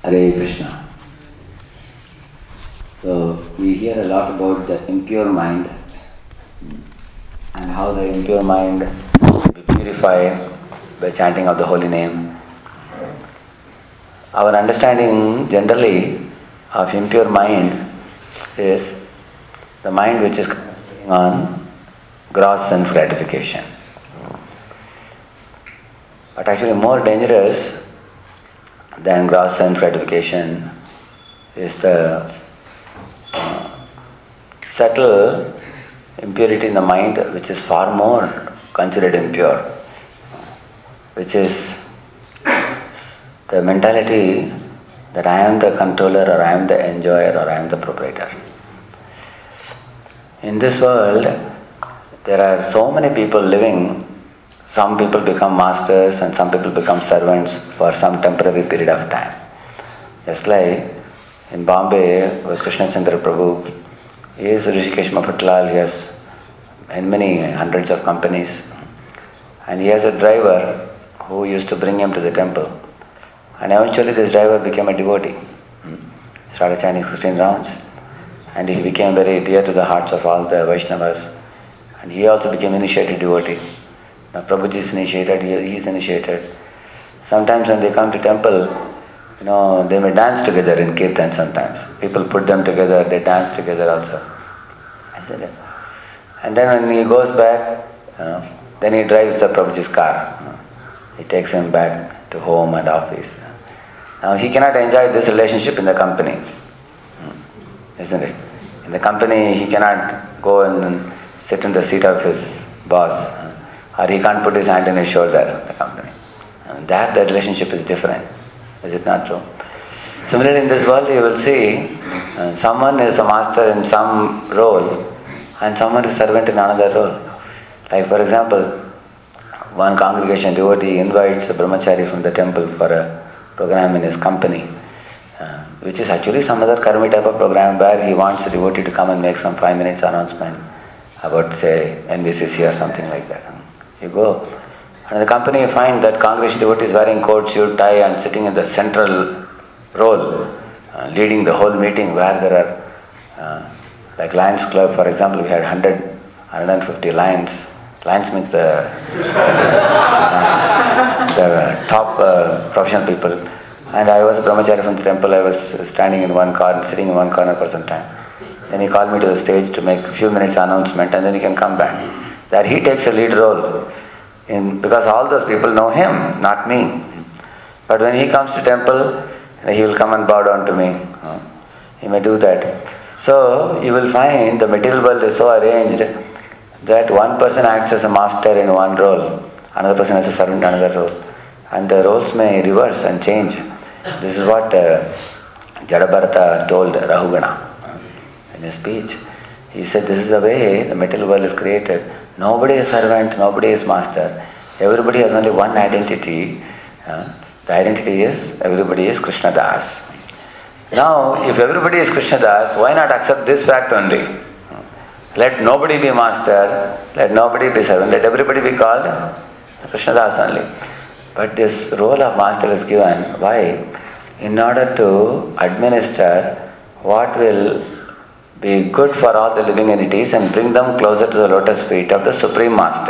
Hare Krishna. So we hear a lot about the impure mind and how the impure mind can be purified by chanting of the holy name. Our understanding generally of impure mind is the mind which is on gross sense gratification. But actually more dangerous than gross sense gratification is the subtle impurity in the mind, which is far more considered impure, which is the mentality that I am the controller, or I am the enjoyer, or I am the proprietor. In this world, there are so many people living. Some people become masters and some people become servants for some temporary period of time. Just like in Bombay, with Krishna Chandra Prabhu, he is Rishikesh Mafatlal, he has many hundreds of companies, and he has a driver who used to bring him to the temple. And eventually this driver became a devotee, started chanting 16 rounds, and he became very dear to the hearts of all the Vaishnavas, and he also became initiated devotee. Now Prabhuji is initiated, he is initiated. Sometimes when they come to temple, they may dance together in kirtan sometimes. People put them together, they dance together also. Isn't it? And then when he goes back, then he drives the Prabhuji's car. He takes him back to home and office. Now he cannot enjoy this relationship in the company. Isn't it? In the company he cannot go and sit in the seat of his boss. Or he can't put his hand on his shoulder in the company. And the relationship is different. Is it not true? Similarly, in this world you will see someone is a master in some role and someone is servant in another role. Like for example, one congregation devotee invites a brahmachari from the temple for a program in his company, which is actually some other karmi type of program where he wants the devotee to come and make some 5 minutes announcement about, say, NVCC or something like that. You go, and in the company you find that congregation devotee is wearing coat, suit, tie and sitting in the central role, leading the whole meeting, where there are, like Lions Club for example, we had 150 lions. Lions means the top professional people. And I was a brahmachari from the temple. I was standing in one corner, sitting in one corner for some time. Then he called me to the stage to make a few minutes announcement, and then he can come back. That he takes a lead role because all those people know him, not me. But when he comes to temple, he will come and bow down to me. He may do that. So you will find the material world is so arranged that one person acts as a master in one role, another person as a servant in another role, and the roles may reverse and change. This is what Jadabharata told Rahugana in his speech. He said, this is the way the material world is created. Nobody is servant, nobody is master. Everybody has only one identity. The identity is, everybody is Krishna Das. Now, if everybody is Krishna Das, why not accept this fact only? Let nobody be master, let nobody be servant, let everybody be called Krishna Das only. But this role of master is given, why? In order to administer what will be good for all the living entities and bring them closer to the lotus feet of the Supreme Master.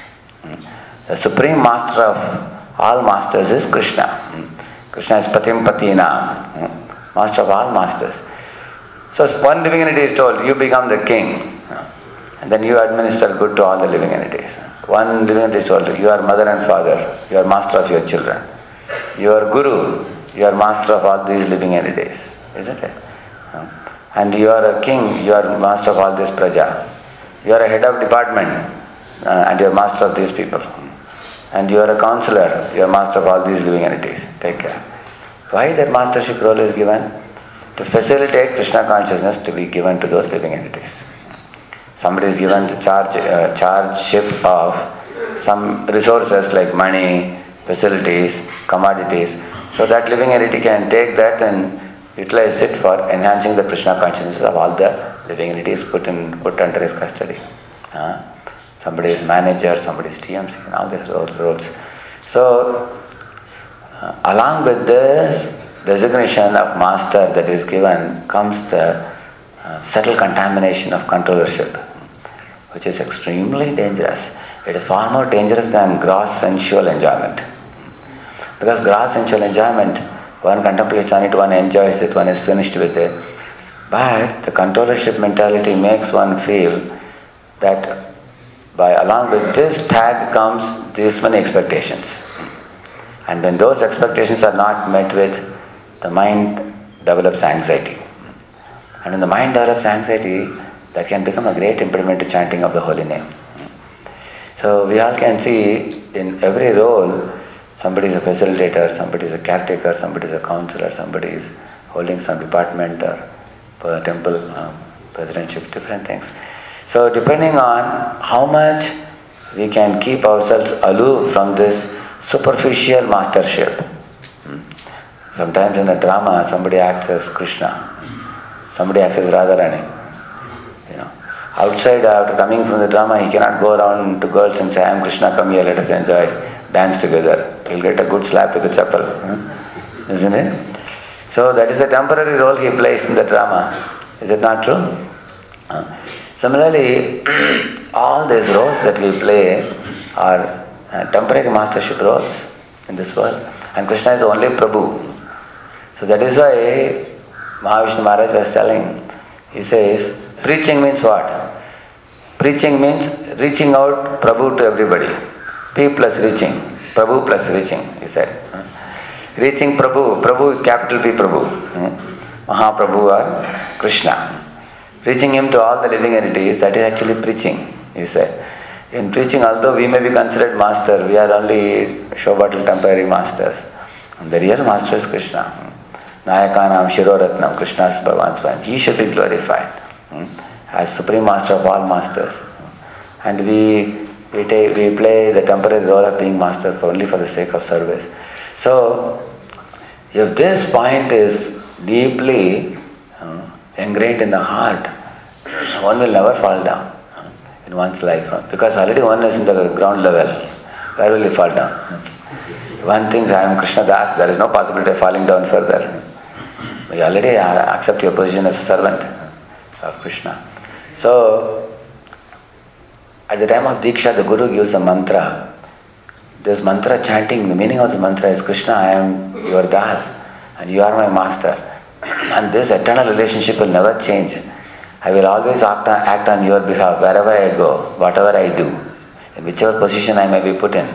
The Supreme Master of all masters is Krishna. Krishna is Patim Patina, Master of all masters. So one living entity is told, you become the king, and then you administer good to all the living entities. One living entity is told, you are mother and father, you are master of your children. You are guru, you are master of all these living entities. Isn't it? And you are a king, you are master of all this praja. You are a head of department and you are master of these people. And you are a counselor, you are master of all these living entities. Take care. Why that mastership role is given? To facilitate Krishna consciousness to be given to those living entities. Somebody is given the charge of some resources like money, facilities, commodities, so that living entity can take that and utilize it for enhancing the Krishna consciousness of all the living entities put under his custody. Somebody is manager, somebody is TMC, and all these roles. So, along with this designation of master that is given comes the subtle contamination of controllership, which is extremely dangerous. It is far more dangerous than gross sensual enjoyment. Because gross sensual enjoyment, one contemplates on it, one enjoys it, one is finished with it. But the controllership mentality makes one feel that along with this tag comes these many expectations. And when those expectations are not met with, the mind develops anxiety. And when the mind develops anxiety, that can become a great impediment to chanting of the holy name. So we all can see in every role, somebody is a facilitator, somebody is a caretaker, somebody is a counselor, somebody is holding some department or temple presidentship, different things. So depending on how much we can keep ourselves aloof from this superficial mastership. Sometimes in a drama, somebody acts as Krishna, somebody acts as Radharani. Outside, after coming from the drama, he cannot go around to girls and say, I am Krishna, come here, let us enjoy, dance together. He'll get a good slap with a chappal. Isn't it? So that is the temporary role he plays in the drama. Is it not true? Similarly, all these roles that we play are temporary mastership roles in this world. And Krishna is the only Prabhu. So that is why Mahavishnu Maharaj was telling, he says, preaching means what? Preaching means reaching out Prabhu to everybody. P plus reaching, Prabhu plus reaching, he said. Reaching Prabhu, Prabhu is capital P Prabhu. Mahaprabhu or Krishna. Reaching him to all the living entities, that is actually preaching, he said. In preaching, although we may be considered master, we are only show bottle temporary masters. And the real master is Krishna. Nayakanam Shiroratnam, Krishna's Bhagavan Swayam. He should be glorified as supreme master of all masters. And we play the temporary role of being master only for the sake of service. So, if this point is deeply ingrained in the heart, one will never fall down in one's life. Because already one is in the ground level. Where will he fall down? One thinks, I am Krishna Das, there is no possibility of falling down further. You already accept your position as a servant of Krishna. So, at the time of Diksha, the Guru gives a mantra. This mantra chanting, the meaning of the mantra is, Krishna, I am your Das and you are my master. And this eternal relationship will never change. I will always act on your behalf wherever I go, whatever I do, in whichever position I may be put in.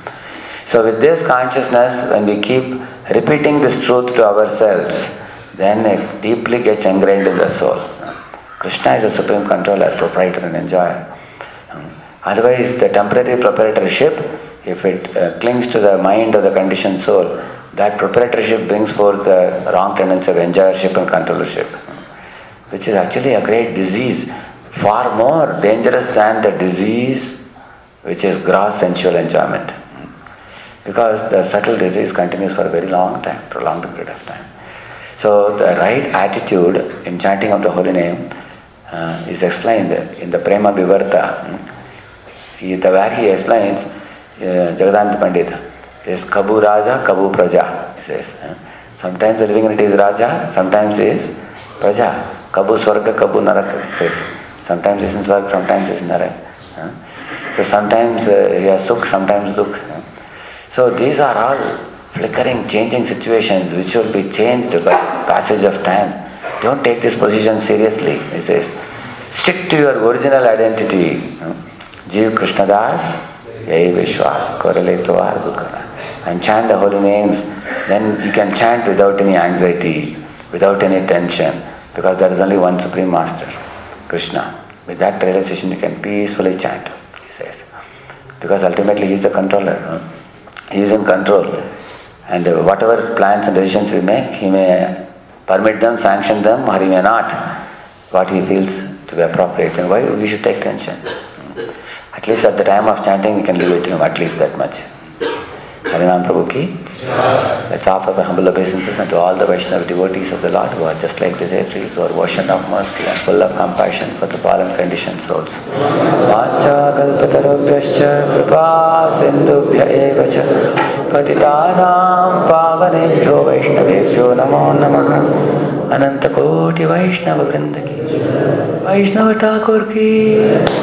So with this consciousness, when we keep repeating this truth to ourselves, then it deeply gets ingrained in the soul. Krishna is a supreme controller, proprietor and enjoyer. Otherwise, the temporary proprietorship, if it clings to the mind of the conditioned soul, that proprietorship brings forth the wrong tendency of enjoyership and controllership, which is actually a great disease, far more dangerous than the disease which is gross sensual enjoyment. Because the subtle disease continues for a very long time, prolonged period of time. So the right attitude in chanting of the holy name is explained in the Prema Vivarta. Where he explains, Jagadanta Pandit is Kabu Raja, Kabu Praja, he says. Sometimes the living entity is Raja, sometimes is Praja. Kabu Swarga, Kabu Naraka, he says. Sometimes is in Swarga, sometimes is in Naraka. So sometimes he has Sukh, sometimes Dukh. So these are all flickering, changing situations which will be changed by passage of time. Don't take this position seriously, he says. Stick to your original identity. Jeev Krishnadas, Yai Vishwas, Koreletuar Dukana. And chant the holy names. Then you can chant without any anxiety, without any tension, because there is only one Supreme Master, Krishna. With that realization you can peacefully chant, he says. Because ultimately he is the controller. He is in control. And whatever plans and decisions we make, he may permit them, sanction them, or he may not. What he feels to be appropriate. And why we should take tension? At least at the time of chanting, we can leave it to him, at least that much. Harinam Prabhu ki. Let's offer our humble obeisances unto all the Vaishnava devotees of the Lord who are just like desert trees, who are ocean of mercy and full of compassion for the fallen conditioned souls. Vacha kalpatarubhyascha kripa sindhubhya eva cha patitanam पावनेभ्यो वैष्णवेभ्यो नमो नमः। अनंत कोटि वैष्णव वृंद की, वैष्णव ठाकुर की।